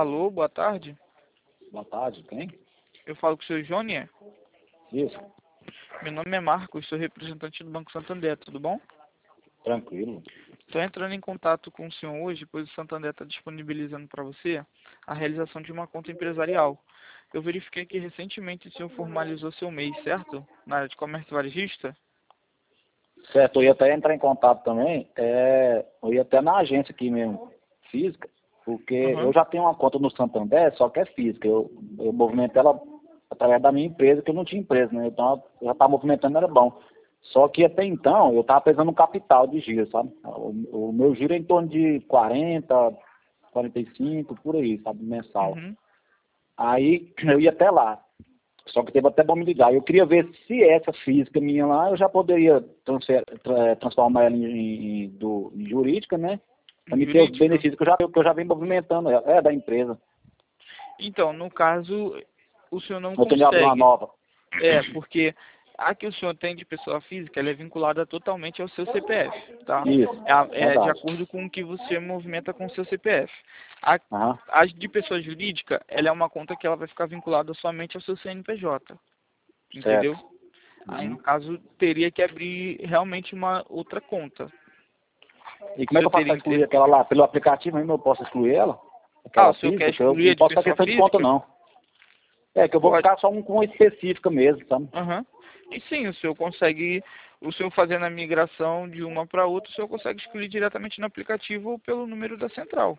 Alô, boa tarde. Boa tarde, quem? Eu falo com o senhor Jônia. Isso, Meu nome é Marcos, sou representante do Banco Santander, tudo bom? tranquilo. Estou entrando em contato com o senhor hoje, pois o Santander está disponibilizando para você a realização de uma conta empresarial. Eu verifiquei que recentemente o senhor formalizou seu MEI, certo? Na área de comércio varejista? Certo, eu ia até entrar em contato também, eu ia até na agência aqui mesmo, física, porque eu Aham. já tenho uma conta no Santander, só que é física. Eu movimentei ela através da minha empresa, que eu não tinha empresa, né? Então eu já estava movimentando, era bom. Só que até então eu estava pesando um capital de giro, sabe? O meu giro é em torno de 40, 45, por aí, sabe, mensal. Uhum. Aí eu ia até lá. Só que teve até bom me ligar. Eu queria ver se essa física minha lá, eu já poderia transformar ela em jurídica, né? Para me ter os Jurídica? benefícios que eu já venho movimentando, da empresa. Então, no caso, o senhor não Eu tenho que abrir uma consegue. nova. Porque a que o senhor tem de pessoa física, ela é vinculada totalmente ao seu CPF, tá? Isso, É de verdade. acordo com o que você movimenta com o seu CPF. A, Aham, a de pessoa jurídica, ela é uma conta que ela vai ficar vinculada somente ao seu CNPJ, entendeu? certo. Aí, no Uhum. caso, teria que abrir realmente uma outra conta. E O como é que senhor eu faço teria para excluir interesse? aquela lá? Pelo aplicativo mesmo eu posso excluir ela? Ah, Aquela o senhor quer física? Que eu excluir não a de posso ficar com pessoa excesso de conta, física? não. É, que eu vou Pode. ficar só com uma específica mesmo, sabe? Aham. E sim, o senhor consegue, o senhor fazendo a migração de uma para outra, o senhor consegue excluir diretamente no aplicativo ou pelo número da central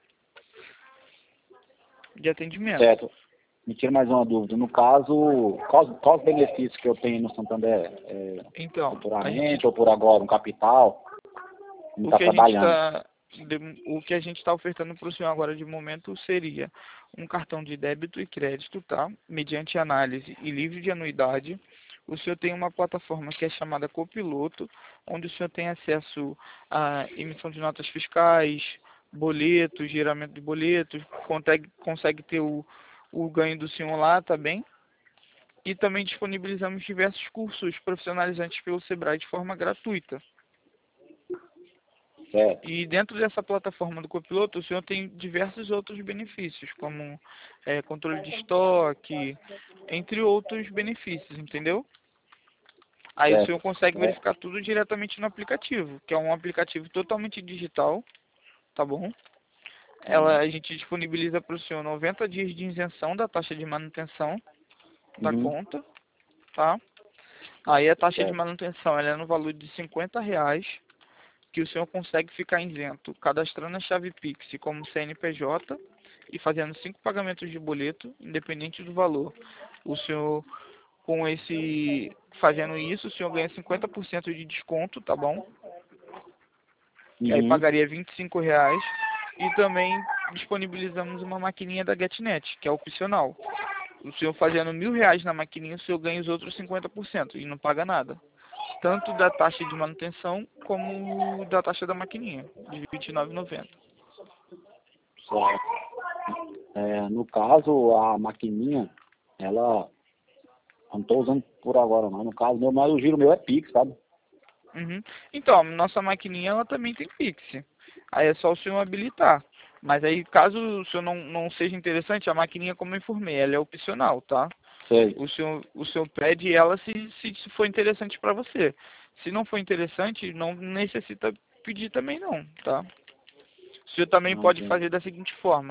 de atendimento. Certo. Me tira mais uma dúvida. No caso, quais os benefícios que eu tenho no Santander? Então, a gente, Futuramente ou por agora? Um capital? Não o está que a gente trabalhando. está, o que a gente está ofertando para o senhor agora de momento seria um cartão de débito e crédito, tá? Mediante análise e livre de anuidade. O senhor tem uma plataforma que é chamada Copiloto, onde o senhor tem acesso à emissão de notas fiscais, boletos, geramento de boletos, consegue ter o ganho do senhor lá, tá bem? E também disponibilizamos diversos cursos profissionalizantes pelo Sebrae de forma gratuita. Certo. E dentro dessa plataforma do Copiloto, o senhor tem diversos outros benefícios, como controle de estoque, entre outros benefícios, entendeu? Aí o senhor Certo. consegue É. verificar tudo diretamente no aplicativo, que é um aplicativo totalmente digital, tá bom? A gente disponibiliza para o senhor 90 dias de isenção da taxa de manutenção da Uhum. conta, tá? Aí a taxa de Certo. manutenção ela é no valor de R$ 50, que o senhor consegue ficar isento, cadastrando a chave Pix como CNPJ e fazendo 5 pagamentos de boleto, independente do valor. O senhor, fazendo isso, o senhor ganha 50% de desconto, tá bom? Que aí Uhum. pagaria R$ 25. E também disponibilizamos uma maquininha da GetNet, que é opcional. O senhor fazendo R$ 1.000 na maquininha, o senhor ganha os outros 50% e não paga nada. Tanto da taxa de manutenção como da taxa da maquininha, de R$ 29,90. Certo. No caso, a maquininha, ela, eu não estou usando por agora, não. No caso, mas o giro meu é Pix, sabe? Uhum. Então, a nossa maquininha ela também tem Pix. Aí é só o senhor habilitar. Mas aí, caso o senhor não seja interessante, a maquininha, como eu informei, ela é opcional, tá? Sei. O senhor pede ela se for interessante para você. Se não for interessante, não necessita pedir também não, tá? O senhor também Não, pode entendi. fazer da seguinte forma,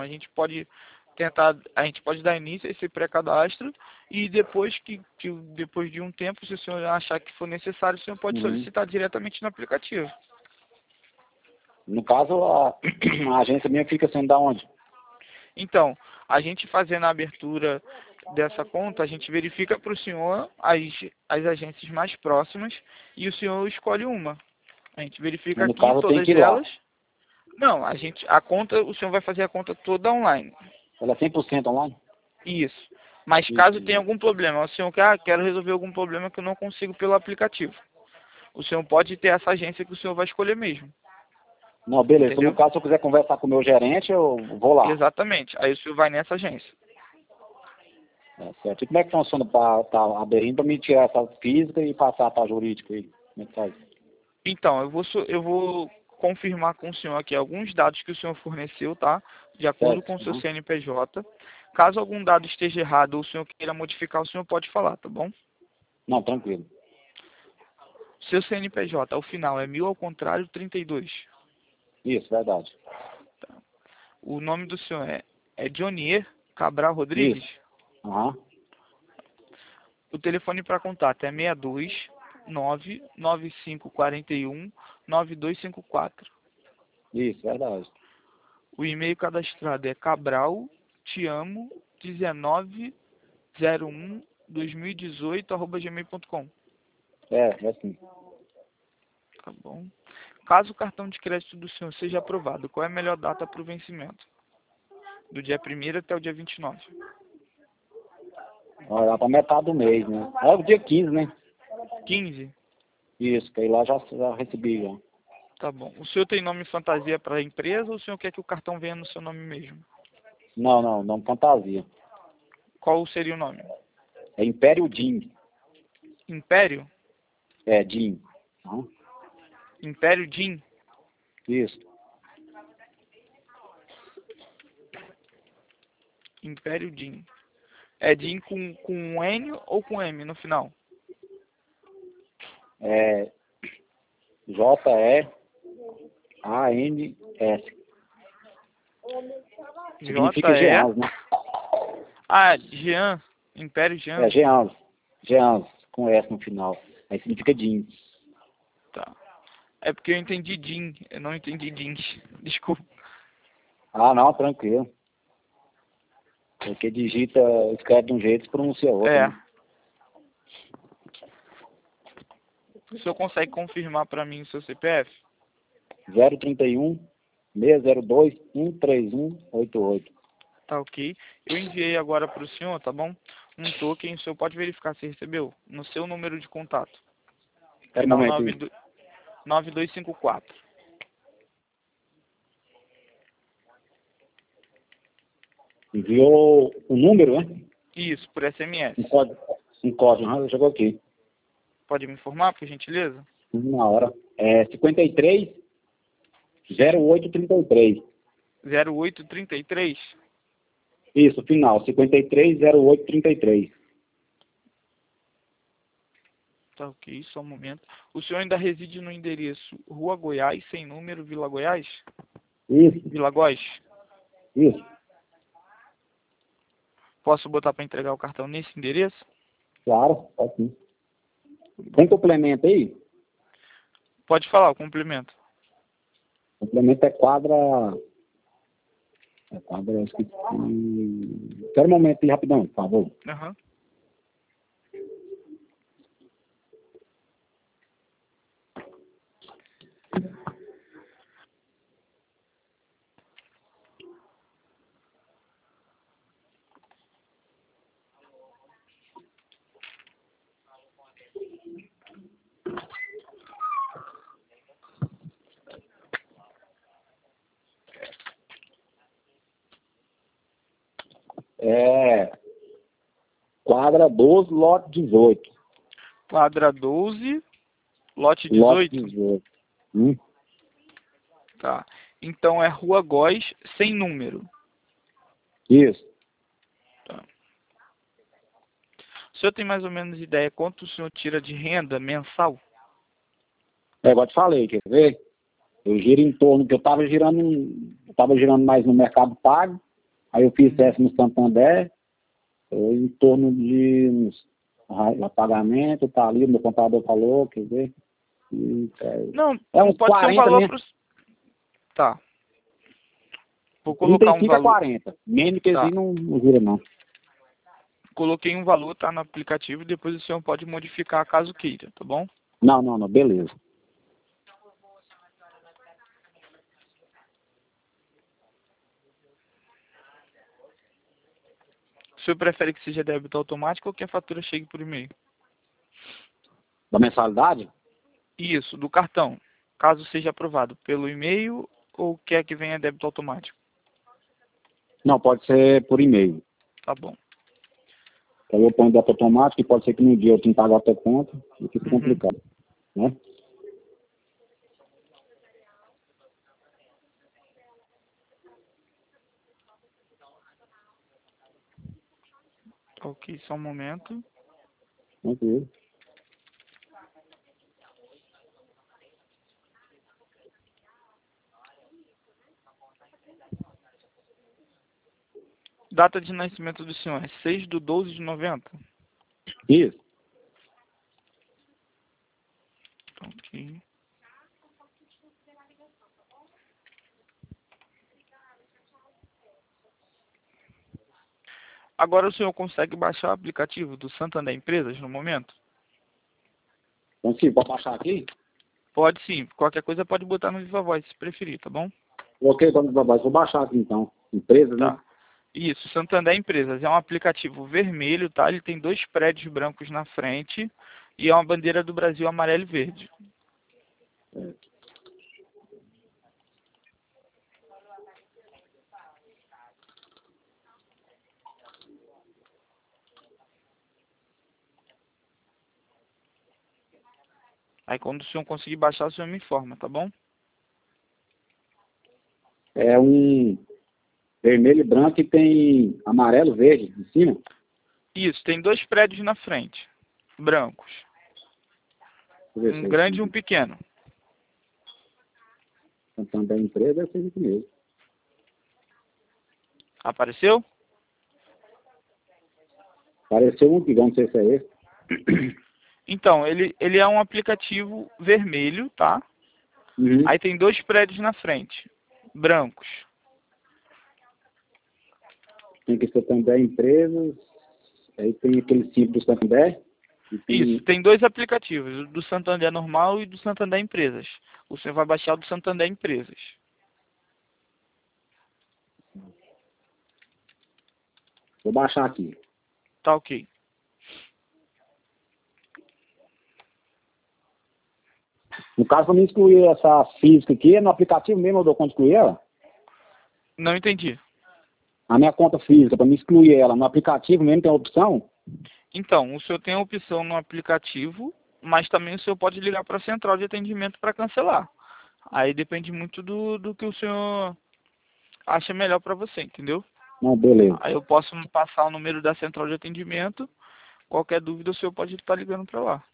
a gente pode dar início a esse pré-cadastro e depois de um tempo, se o senhor achar que for necessário, o senhor pode Uhum. solicitar diretamente no aplicativo. No caso, a agência minha fica sendo da onde? Então, a gente fazendo a abertura dessa conta, a gente verifica para o senhor as agências mais próximas e o senhor escolhe uma. A gente verifica Mas no aqui caso, eu tenho todas que ir lá. elas. Não, o senhor vai fazer a conta toda online. Ela é 100% online? Isso. Mas caso tenha Entendi. algum problema, o senhor quero resolver algum problema que eu não consigo pelo aplicativo. O senhor pode ter essa agência que o senhor vai escolher mesmo. Não, beleza. Então, no Entendeu? caso, se eu quiser conversar com o meu gerente, eu vou lá. Exatamente. Aí o senhor vai nessa agência. Certo. E como é que funciona para aderindo para me tirar essa física e passar para a jurídica aí? Como é que faz? Então, eu vou confirmar com o senhor aqui alguns dados que o senhor forneceu, tá? De acordo com o seu CNPJ. Caso algum dado esteja errado ou o senhor queira modificar, o senhor pode falar, tá bom? Não, tranquilo. Seu CNPJ, ao final, é 1000 ao contrário 32. Isso, verdade. O nome do senhor é Johnnier Cabral Rodrigues? Isso. Aham. O telefone para contato é 62 99541 9254. Isso, verdade. O e-mail cadastrado é cabralteamo19012018@gmail.com. É assim. Tá bom. Caso o cartão de crédito do senhor seja aprovado, qual é a melhor data para o vencimento? Do dia 1º até o dia 29. Olha, lá pra metade do mês, né? É o dia 15, né? 15? Isso, que aí lá já recebi já. Tá bom. O senhor tem nome fantasia para a empresa ou o senhor quer que o cartão venha no seu nome mesmo? Não fantasia. Qual seria o nome? É Império Jim. Império? É, Jim. Aham. Império Jim? Isso. Império Jim. É Jim com um N ou com M no final? É Jeans. Significa J-E... Jeans, né? Ah, Jean. Império Jean. É Jeans. Jeans, com S no final. Aí significa jeans. Tá. É porque eu entendi Jim, eu não entendi jeans. Desculpa. Ah, não, tranquilo. Porque escreve de um jeito e pronuncia outro. É. Né? O senhor consegue confirmar para mim o seu CPF? 031 602 13188. Tá ok. Eu enviei agora para o senhor, tá bom? Um token, o senhor pode verificar se recebeu no seu número de contato. Espera um Final momento aí. 9254. Enviou o número, né? Isso, por SMS. Um código, chegou aqui. Pode me informar, por gentileza? Na hora. É 53 0833. 0833? Isso, final. 53 0833. Tá ok, só um momento. O senhor ainda reside no endereço Rua Goiás, sem número, Vila Goiás? Isso, Vila Góis? isso. Posso botar para entregar o cartão nesse endereço? Claro, pode sim. Tem complemento aí? Pode falar o complemento. Complemento é quadra. Eu esqueci. Espera um momento aí, rapidão, por favor. Aham. É. Quadra 12, lote 18. Quadra 12, lote Lote 18? 18. Tá. Então é Rua Góis, sem número. Isso. Tá. O senhor tem mais ou menos ideia quanto o senhor tira de renda mensal? É, igual eu te falei, quer ver? Eu giro em torno, que eu tava girando mais no Mercado Pago, aí eu fiz teste no Santander, em torno de pagamento, tá ali, meu contador falou, quer ver? Não, Uns pode ser um 40 valor mesmo. para... Tá. Vou colocar um 35 a valor. 40. Menos que Tá. assim não gira não. Coloquei um valor, tá no aplicativo, e depois o senhor pode modificar caso queira, tá bom? Não, beleza. O senhor prefere que seja débito automático ou que a fatura chegue por e-mail? Da mensalidade? Isso, do cartão. Caso seja aprovado pelo e-mail ou quer que venha débito automático? Não, pode ser por e-mail. Tá bom. Aí eu ponho débito automático e pode ser que no dia eu tenha que pagar a tua conta e fica complicado, né? Ok, só um momento. Tranquilo. Data de nascimento do senhor é 6/12/90. Isso. Ok. Agora o senhor consegue baixar o aplicativo do Santander Empresas no momento? Então, sim, pode baixar aqui? Pode sim. Qualquer coisa pode botar no Viva Voz, se preferir, tá bom? Ok, vou baixar aqui então. Empresas, né? Tá. Isso, Santander Empresas. É um aplicativo vermelho, tá? Ele tem 2 prédios brancos na frente e é uma bandeira do Brasil amarelo e verde. É. Aí quando o senhor conseguir baixar, o senhor me informa, tá bom? É um vermelho e branco e tem amarelo e verde em cima. Isso, tem 2 prédios na frente, brancos. Deixa eu ver Um se é grande e isso. um pequeno. Santander Empresa deve ser isso mesmo. Apareceu? Apareceu um igual, não sei se é esse. Então, ele é um aplicativo vermelho, tá? Uhum. Aí tem 2 prédios na frente, brancos. Tem que Santander Empresas. Aí tem aquele símbolo do Santander. E Isso, tem... tem 2 aplicativos, o do Santander normal e do Santander Empresas. O senhor vai baixar o do Santander Empresas. Vou baixar aqui. Tá ok. No caso, para mim excluir essa física aqui, é no aplicativo mesmo eu dou conta de excluir ela? Não entendi. A minha conta física, para mim excluir ela, no aplicativo mesmo tem a opção? Então, o senhor tem a opção no aplicativo, mas também o senhor pode ligar para a central de atendimento para cancelar. Aí depende muito do que o senhor acha melhor para você, entendeu? Não, beleza. Aí eu posso passar o número da central de atendimento. Qualquer dúvida, o senhor pode estar ligando para lá.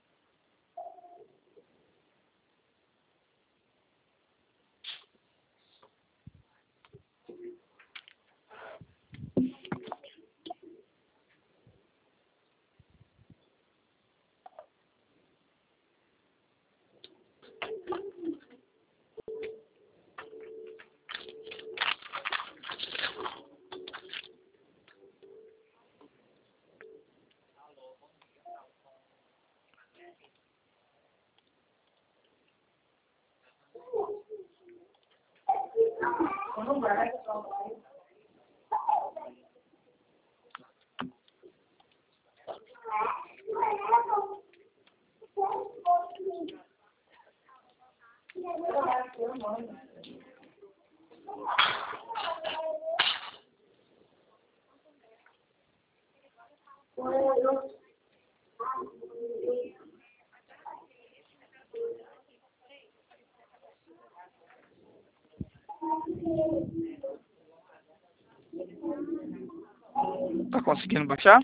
Tá conseguindo baixar?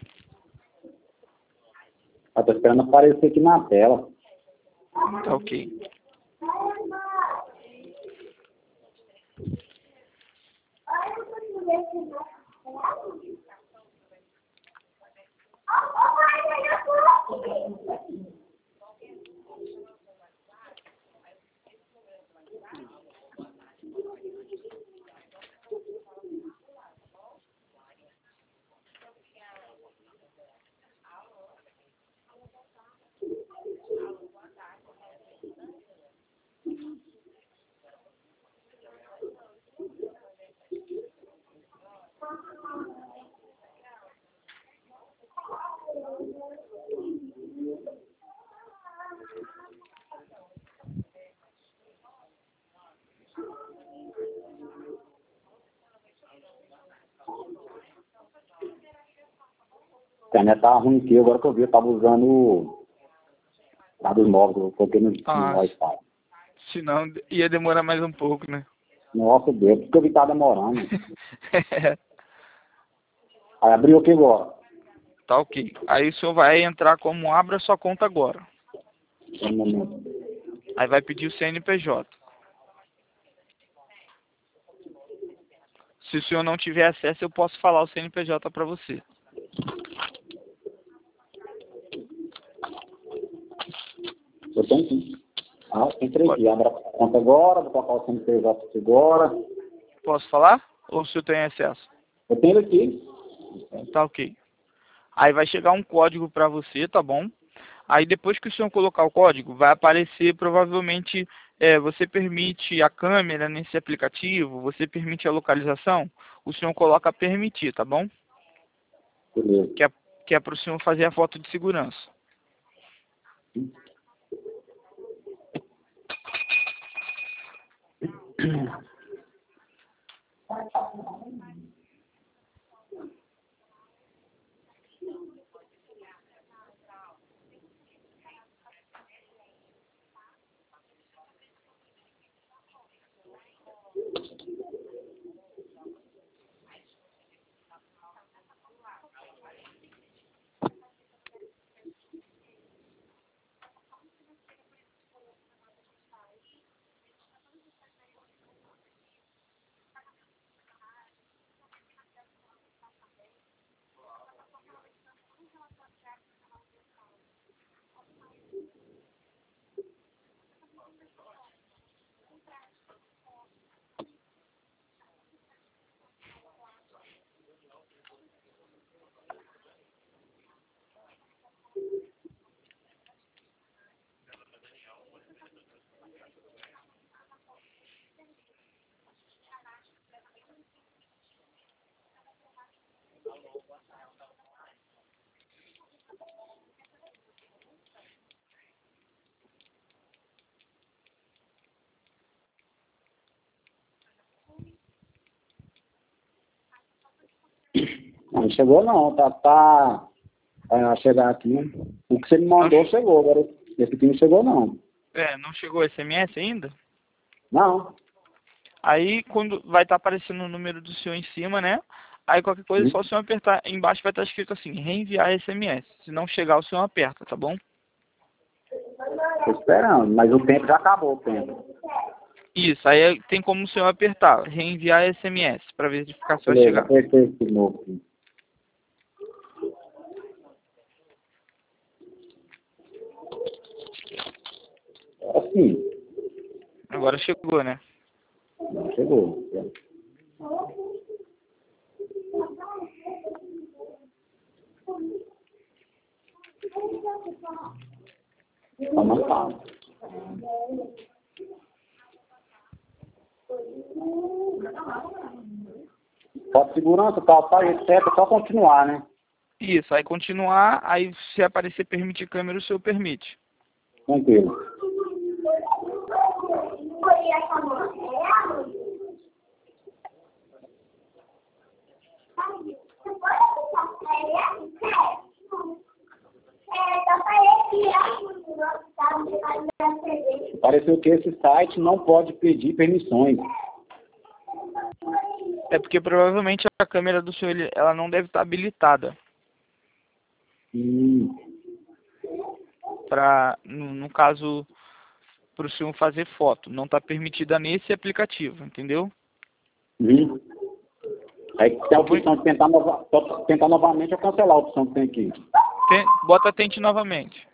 Eu tô esperando aparecer aqui na tela. Tá ok. A internet tava ruim aqui, agora que eu vi, eu tava usando dados móveis, eu coloquei no Ah, Wi-Fi. senão ia demorar mais um pouco, né? Nossa Deus, porque eu vi que tava demorando. Aí abriu aqui agora. Tá ok. Aí o senhor vai entrar como abra sua conta agora. Só um momento. Aí vai pedir o CNPJ. Se o senhor não tiver acesso, eu posso falar o CNPJ para você. Eu tenho sim. Ah, tem três aqui. Abra a conta agora, vou colocar o CNPJ aqui agora. Posso falar? Ou o senhor tem acesso? Eu tenho ele aqui. Tá ok. Aí vai chegar um código para você, tá bom? Aí depois que o senhor colocar o código, vai aparecer provavelmente, você permite a câmera nesse aplicativo, você permite a localização, o senhor coloca permitir, tá bom? Beleza. Que é para o senhor fazer a foto de segurança. Não chegou não, vai chegar aqui. O que você me mandou chegou, agora esse aqui não chegou não. Não chegou SMS ainda? Não. Aí quando vai estar aparecendo o número do senhor em cima, né? Aí qualquer coisa, só o senhor apertar, embaixo vai estar escrito assim, reenviar SMS. Se não chegar, o senhor aperta, tá bom? Tô esperando, mas o tempo já acabou, o tempo. Isso, aí tem como o senhor apertar, reenviar SMS, para verificar se vai Beleza, chegar. apertei esse de novo aqui. Assim, Agora chegou, né? não chegou. Tá marcado. Pode segurança, tal, etc. É só continuar, né? Isso, aí continuar, aí se aparecer permitir câmera, o senhor permite. Tranquilo. Pareceu que esse site não pode pedir permissões. É porque provavelmente a câmera do senhor, ela não deve estar habilitada. No caso, para o senhor fazer foto. Não está permitida nesse aplicativo, entendeu? Aí tem a opção de tentar novamente ou cancelar a opção que tem aqui. Bota tente novamente.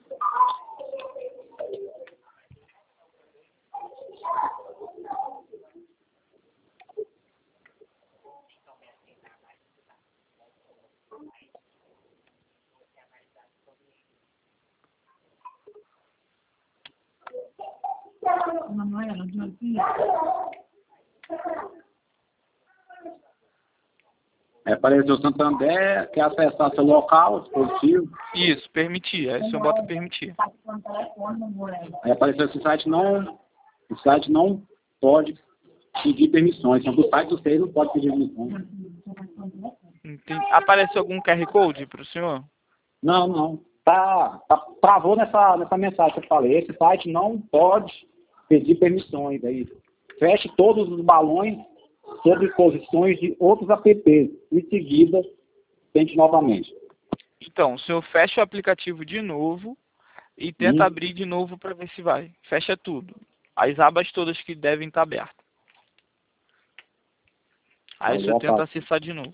Apareceu Santander, quer acessar seu local, dispositivo. Isso, permitir. Aí o senhor bota permitir. Aí apareceu esse site o site não pode pedir permissões. Então, o site do vocês não pode pedir permissões. Apareceu algum QR Code para o senhor? Não. Travou nessa mensagem que eu falei. Esse site não pode pedir permissões. Aí, feche todos os balões sobre posições de outros apps. Em seguida, tente novamente. Então, o senhor fecha o aplicativo de novo e tenta abrir de novo para ver se vai. Fecha tudo. As abas todas que devem estar abertas. Aí o senhor tenta acessar de novo.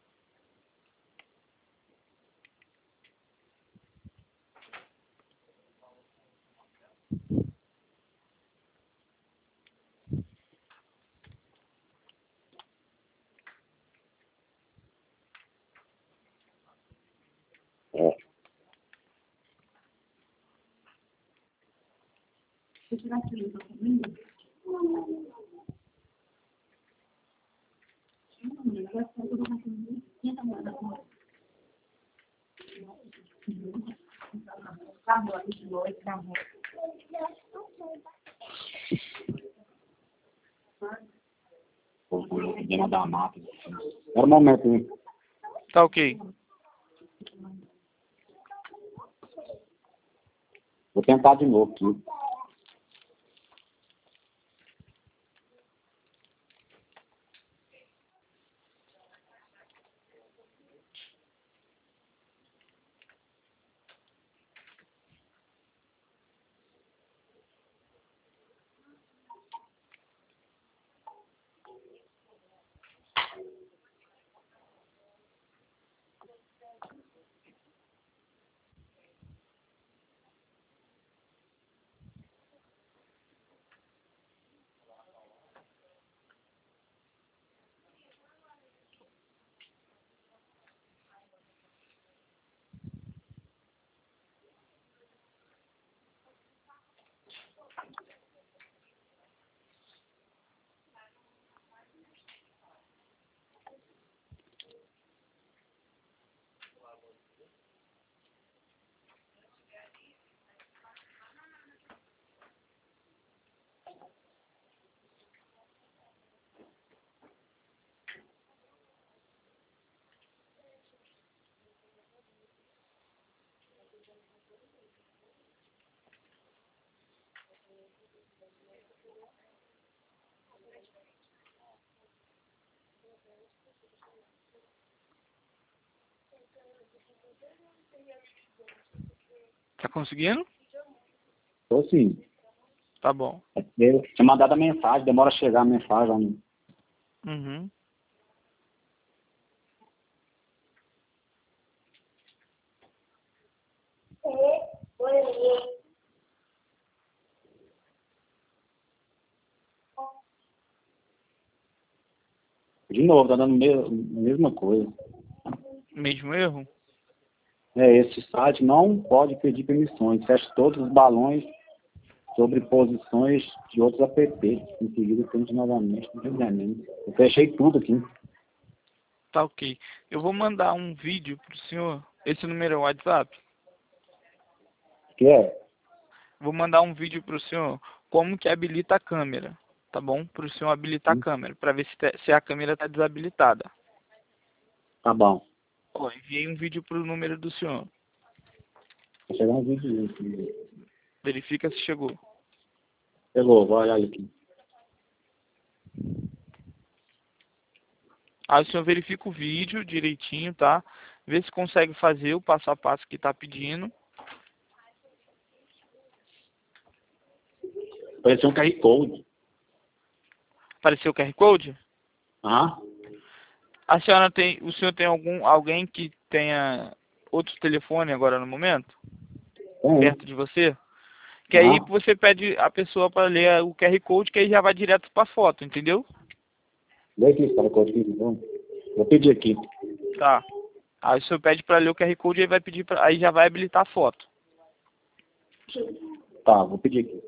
Era um momento, hein? Tá ok. Vou tentar de novo aqui. Tá conseguindo? Tô sim. Tá bom. Eu tinha mandado a mensagem, demora a chegar a mensagem. Uhum. De novo, tá dando a mesma coisa. Mesmo erro? Esse site não pode pedir permissões. Fecha todos os balões sobre posições de outros apps. Em seguida, temos novamente no regulamento. Eu fechei tudo aqui. Tá ok. Eu vou mandar um vídeo pro senhor. Esse número é o WhatsApp? Que é? Vou mandar um vídeo pro senhor como que habilita a câmera. Tá bom? Pro senhor habilitar a câmera. Pra ver se a câmera tá desabilitada. Tá bom. Ó, enviei um vídeo pro número do senhor. Vai chegar um vídeo aqui. Verifica se chegou. Pegou, vou olhar aqui. Aí o senhor verifica o vídeo direitinho, tá? Vê se consegue fazer o passo a passo que tá pedindo. Apareceu um QR Code. Apareceu o QR Code? Ah, O senhor tem alguém que tenha outro telefone agora no momento? tem. Perto de você? Que aí Ah, você pede a pessoa para ler o QR Code, que aí já vai direto para foto, entendeu? lê aqui esse QR Code aqui. Vou pedir aqui. Tá. Aí o senhor pede para ler o QR Code, aí vai pedir aí já vai habilitar a foto. Tá, vou pedir aqui.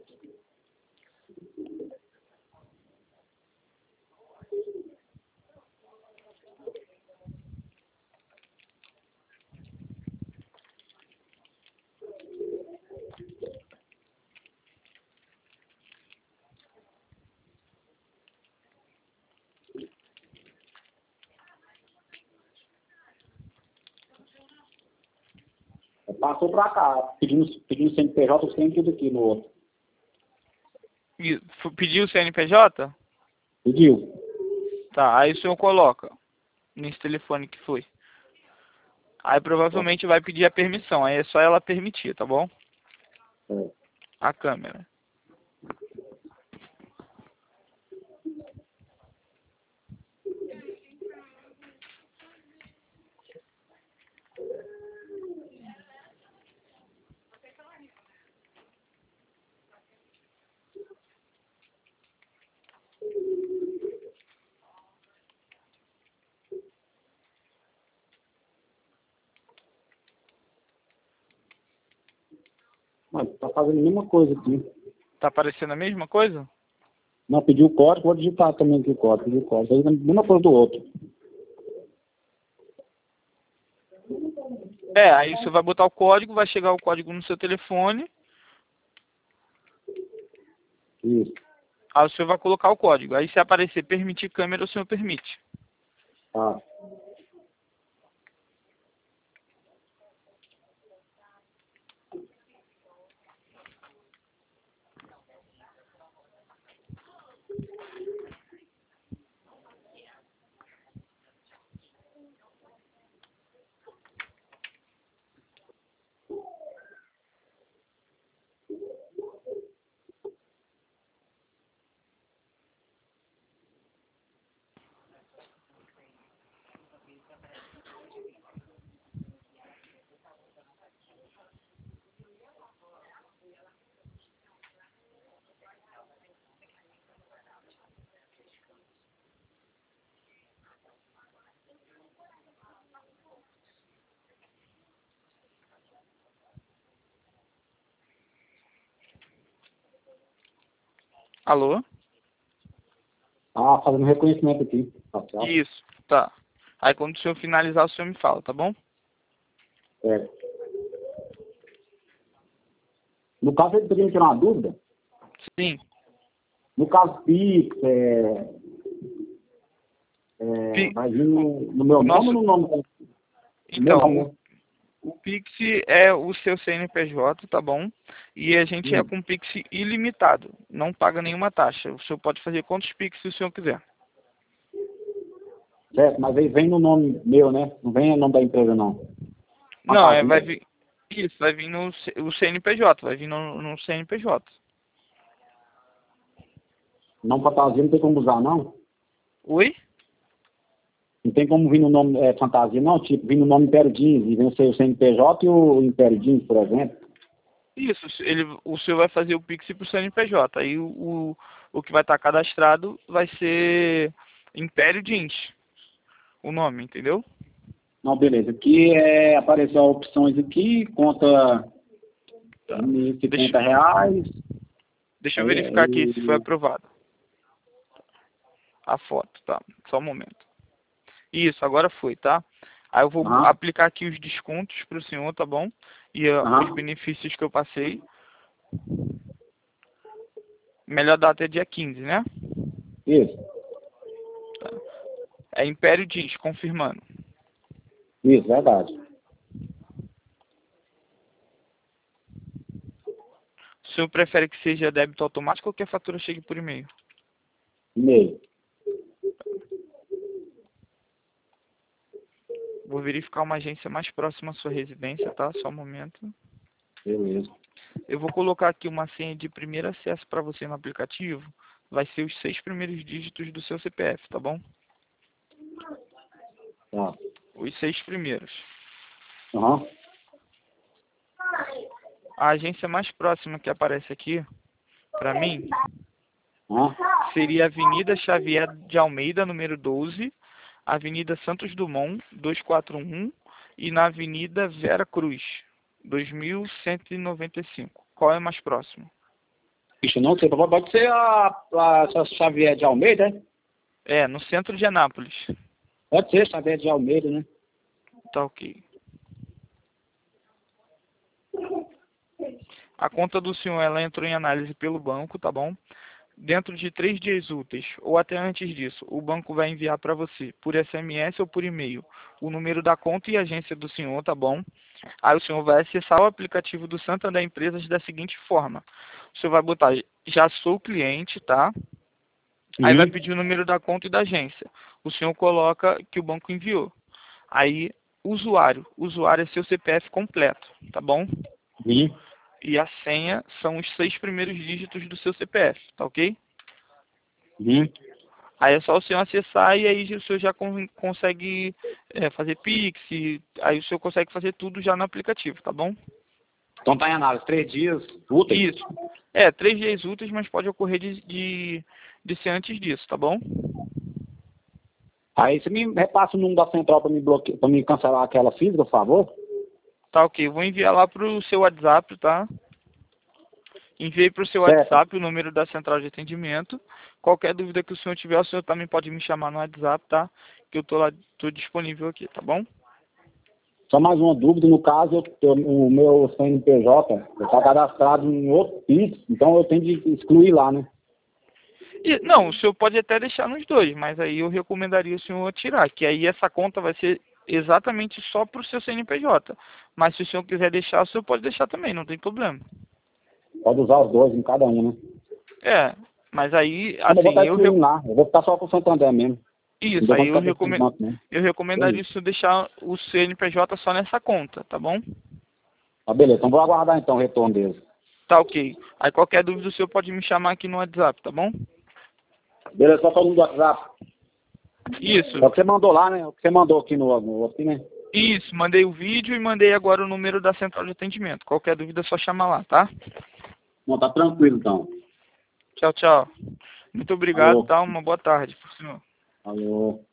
Passou pra cá, pedindo CNPJ, eu tenho tudo aqui no outro. E pediu o CNPJ? Pediu. Tá, aí o senhor coloca nesse telefone que foi. Aí provavelmente vai pedir a permissão, aí é só ela permitir, tá bom? É. A câmera. Mas tá fazendo a mesma coisa aqui. Tá aparecendo a mesma coisa? Não, pediu o código, vou digitar também aqui o código, pediu o código. Fazendo a mesma coisa do outro. É, aí você vai botar o código, vai chegar o código no seu telefone, Isso. aí você vai colocar o código. Aí se aparecer permitir câmera, o senhor permite. Tá. Alô? Ah, fazendo reconhecimento aqui. Tá certo? Isso, tá. Aí quando o senhor finalizar, o senhor me fala, tá bom? É. No caso, ele poderia tirar uma dúvida. Sim. No caso Pix, Pi- vai vir no meu Nosso- nome ou no nome do meu Então, nome, né? o Pix é o seu CNPJ, tá bom? E a gente é Hum. com Pix ilimitado, não paga nenhuma taxa. O senhor pode fazer quantos Pix o senhor quiser. Certo, mas aí vem no nome meu, né? Não vem no nome da empresa, não. Não, Fantasia. vai vir no o CNPJ, vai vir no CNPJ. Não fantasia não tem como usar, não? Oi? Não tem como vir no nome fantasia, não? Tipo, vir no nome Império Jeans e vencer o CNPJ e o Império Jeans, por exemplo. Isso, o senhor vai fazer o Pix pro CNPJ. Aí o que vai estar cadastrado vai ser Império Jeans, o nome, entendeu? Não, beleza. Aqui apareceu opções aqui, conta Tá. R$ 50. Deixa eu verificar aqui se foi aprovado. A foto, tá? Só um momento. Isso, agora foi, tá? Aí eu vou Aham, aplicar aqui os descontos pro senhor, tá bom? E os aham, benefícios que eu passei. Melhor data é dia 15, né? isso, É Império Jeans, confirmando. isso, verdade. O senhor prefere que seja débito automático ou que a fatura chegue por e-mail? E-mail, Vou verificar uma agência mais próxima à sua residência, tá? Só um momento. beleza. Eu vou colocar aqui uma senha de primeiro acesso para você no aplicativo. Vai ser os 6 primeiros dígitos do seu CPF, tá bom? Tá. Os 6 primeiros. Aham, A agência mais próxima que aparece aqui, para mim, aham. seria a Avenida Xavier de Almeida, número 12, Avenida Santos Dumont, 241, e na Avenida Vera Cruz, 2195. Qual é mais próximo? Isso não sei, pode ser a Xavier de Almeida, né? É, no centro de Anápolis. Pode ser Xavier de Almeida, né? Tá ok. A conta do senhor, ela entrou em análise pelo banco, tá bom? Dentro de 3 dias úteis, ou até antes disso, o banco vai enviar para você, por SMS ou por e-mail, o número da conta e agência do senhor, tá bom? Aí o senhor vai acessar o aplicativo do Santander Empresas da seguinte forma. O senhor vai botar, já sou cliente, tá? Aí vai Uhum. pedir o número da conta e da agência. O senhor coloca que o banco enviou. Aí usuário. Usuário é seu CPF completo, tá bom? Sim. E a senha são os 6 primeiros dígitos do seu CPF, tá ok? Sim. Aí é só o senhor acessar e aí o senhor já consegue fazer Pix, aí o senhor consegue fazer tudo já no aplicativo, tá bom? Então tá em análise, 3 dias úteis. Isso. 3 dias úteis, mas pode ocorrer de ser antes disso, tá bom? Aí você me repassa o número da central para me bloquear, para me cancelar aquela física, por favor? Tá ok, eu vou enviar lá pro seu WhatsApp, tá? Enviei pro seu Certo. WhatsApp o número da central de atendimento. Qualquer dúvida que o senhor tiver, o senhor também pode me chamar no WhatsApp, tá? Que eu tô disponível aqui, tá bom? Só mais uma dúvida, no caso, o meu CNPJ está cadastrado em outro PIX, então eu tenho de excluir lá, né? Não, o senhor pode até deixar nos dois, mas aí eu recomendaria o senhor tirar, que aí essa conta vai ser exatamente só para o seu CNPJ. Mas se o senhor quiser deixar, o senhor pode deixar também, não tem problema. Pode usar os dois em cada um, né? Mas aí, Eu não vou assim, estar excluindo lá, eu vou ficar só com o Santander mesmo. Não isso, deu aí pra ficar deixando banco, não. eu recomendaria o senhor deixar o CNPJ só nessa conta, tá bom? Ah, beleza, então vou aguardar então o retorno deles. Tá ok. Aí qualquer dúvida o senhor pode me chamar aqui no WhatsApp, tá bom? Beleza, só todo mundo do WhatsApp. Isso. É o que você mandou lá, né? O que você mandou aqui no outro, né? Isso, mandei o vídeo e mandei agora o número da central de atendimento. Qualquer dúvida é só chamar lá, tá? Não, tá tranquilo então. Tchau, tchau. Muito obrigado, Alô. tá? Uma boa tarde pro senhor. Alô.